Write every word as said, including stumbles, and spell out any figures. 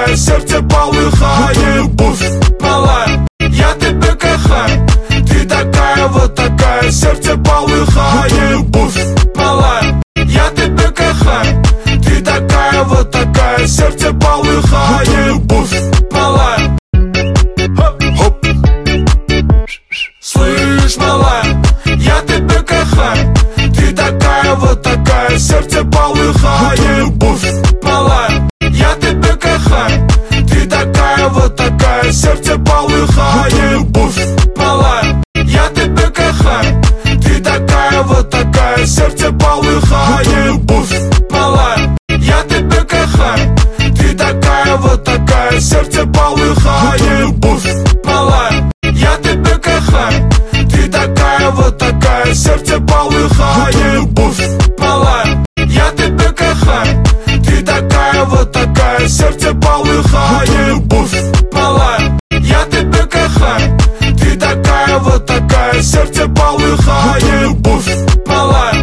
такая, сердце полыхает. Любовь малая, я тебя кохаю. Ты такая, вот такая, сердце полыхает. Любовь малая, я тебя кохаю. Ты такая, вот такая, сердце полыхает. Любовь малая. Хоп. Слышь, малая, я тебя кохаю. Ты такая, вот такая, сердце полыхает. Любовь малая, я тебя кохаю. Ты такая, вот такая, сердце полыхает. Любовь малая, я тебя кохаю. Ты такая, вот такая, сердце полыхает. Любовь малая, я тебя кохаю. Ты такая, вот такая, сердце полыхает. Любовь малая, я тебя кохаю. Ты такая, вот такая, сердце полыхает. Любовь малая, я тебя кохаю. Ты такая, вот такая, сердце полыхает. Любовь малая, я тебя кохаю. Ты такая, вот такая, сердце полыхает. Любовь малая.